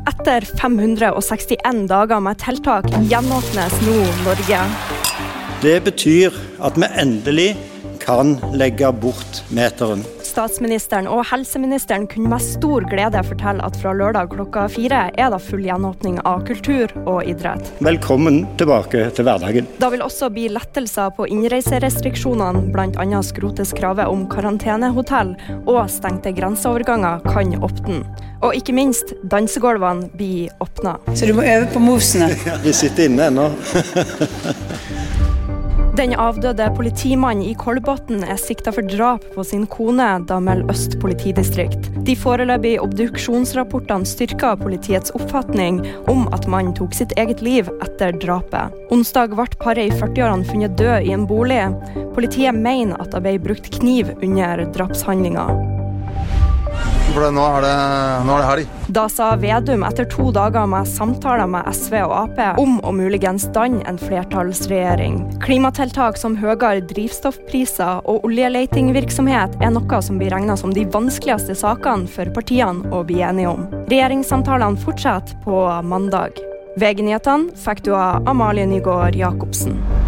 Etter 561 dager med tiltak gjenåpnes nå Norge. Det betyr at vi endelig kan legge bort meteren. Statsministeren og helseministeren kunne med stor glede fortelle at fra lørdag klokka 4 er det full gjenåpning av kultur og idrett. Velkommen tilbake til hverdagen. Da vil også bli lettelser på innreiserestriksjonene, blant annet skrotes kravet om karantenehotell, og stengte grenseoverganger kan åpne. Og ikke minst, dansegulvene blir åpnet. Så du må øve på movesene? Vi sitter inne ennå. Den avdøde politimannen i Kolbotn er siktet for drap på sin kone, da melder Øst politidistrikt. De foreløpige obduksjonsrapportene styrker politiets oppfatning om at mannen tok sitt eget liv etter drapet. Onsdag ble paret i 40-årene funnet død i en bolig. Politiet mener at det ble brukt kniv under drapshandlingen. For nå er det helg. Da sa Vedum etter 2 dager med samtaler med SV og AP om å muligens danne en flertallsregjering. Klimatiltak som høyere drivstoffpriser og oljeleitingvirksomhet er noe som blir regnet som de vanskeligste sakene for partiene å bli enige om. Regjeringssamtalene fortsetter på mandag. VG-nyhetene fikk du av Amalie Nygaard Jakobsen.